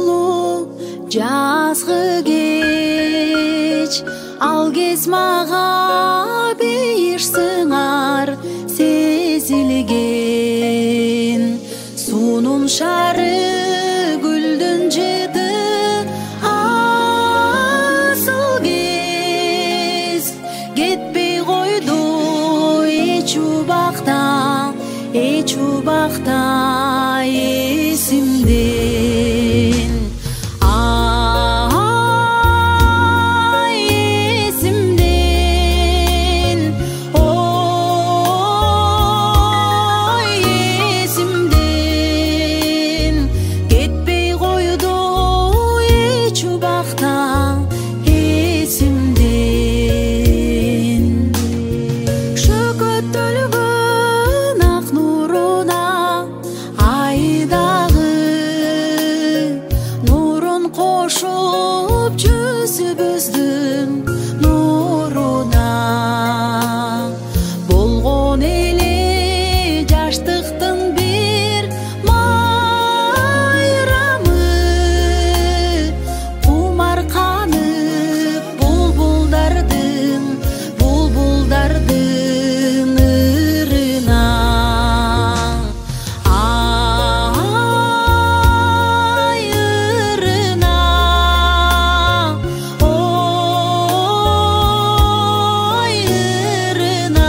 сулуу жазгы кеч, ал кез мага бейиш сыңар сезилген. Сунун шары гүлдүн жыты асыл кез, кетпей койду эч убакта эсимден. Ай эсимден, ой эсимден, кетпей койду эч убакта эсимден. Шөкөттөлгөн ак нуруна айдагы нурун кошуп жүзүбүздүн нуруна, болгон эле жаштыктын бир майрамы, кумарканып булбулдардын ырына. Ай ырына, ой ырына,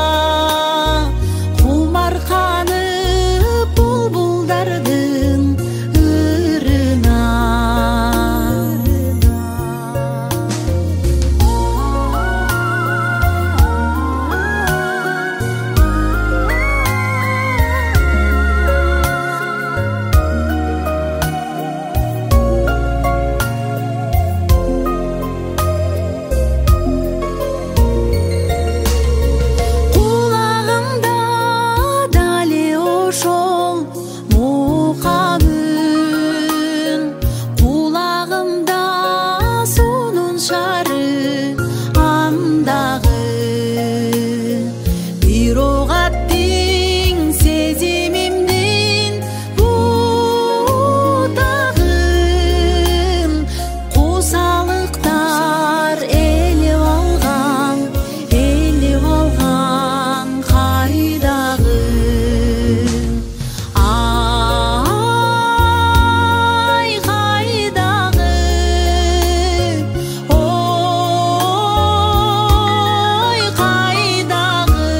кумарканып булбулдардын ырына. Кулагымда дали ошол мукам үн, кулагымда сунун шары андагы. Бирок аттың сезимимдин бутагын, кусалыктар элип алган кайдагы. Ай кайдагы, ой кайдагы,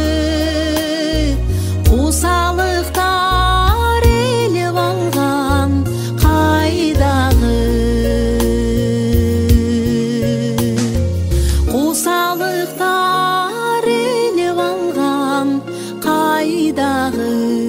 кусалыктар элип алган кайдагы. Кусалыктар элип алган кайдагы.